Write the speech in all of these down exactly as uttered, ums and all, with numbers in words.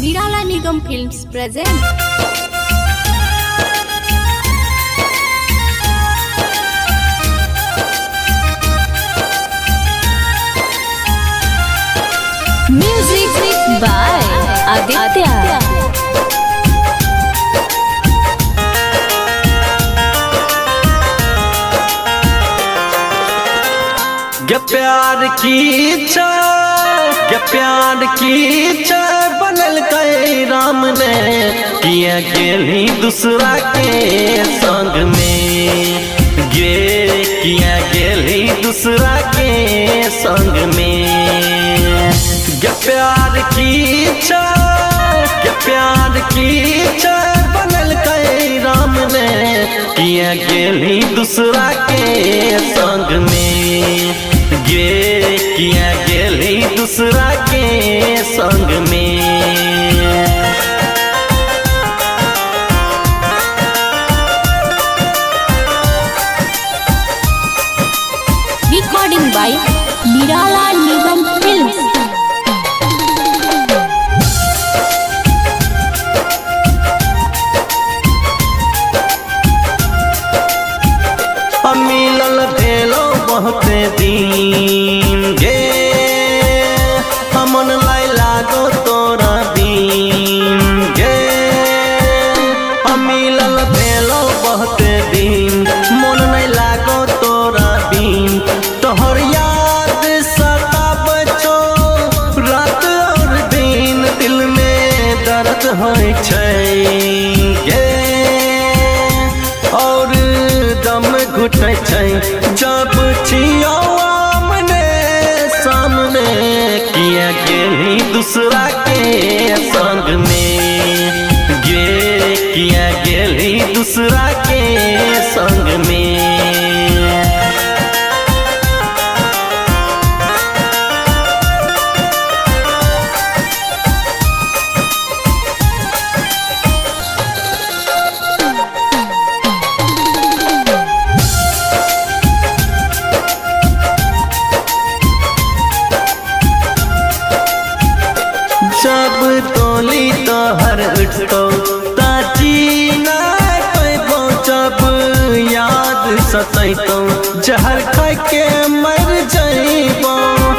Nirala Nigam Films present. Music by Aditya. गे प्यार की इच्छा गे प्यार की इच्छा बनल कई राम ने किया गेली दूसरा के संग में गे किया गेली दूसरा के संग में गे प्यार की इच्छा गे प्यार की इच्छा बनल कई राम ने किया गेली दूसरा के संग में गे किया गेली दूसरा के संग में। Recording by Nirala Nigam Films. मिलल भेलो बहुते दिन गे हमन लाई लागो तोरा दिन गे मिलल भेलो बहुते दिन मन नहीं लागो तोरा दिन तोहर याद सताब छो रात और दिन दिल में दर्द होय छै गे और दम घुटे छै जब छियो आमने सामने किया गेली दूसरा के संग में गे किया गेली दूसरा के संग में। जब तोली तोहर उठतो ताची ना पैबो जब याद सतैतो जहर खाय के मर जाइबो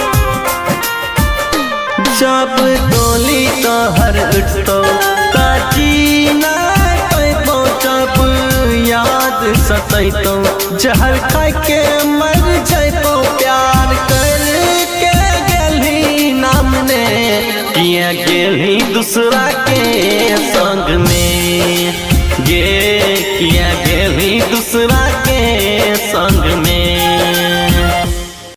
जब तोली तोहर उठतो ताची ना पैबो जब याद सतैतो जहर खाय के मर जाइबो प्यार करके गेली नाम ने किया गेली दूसरा के संग में गे किया गेली दूसरा के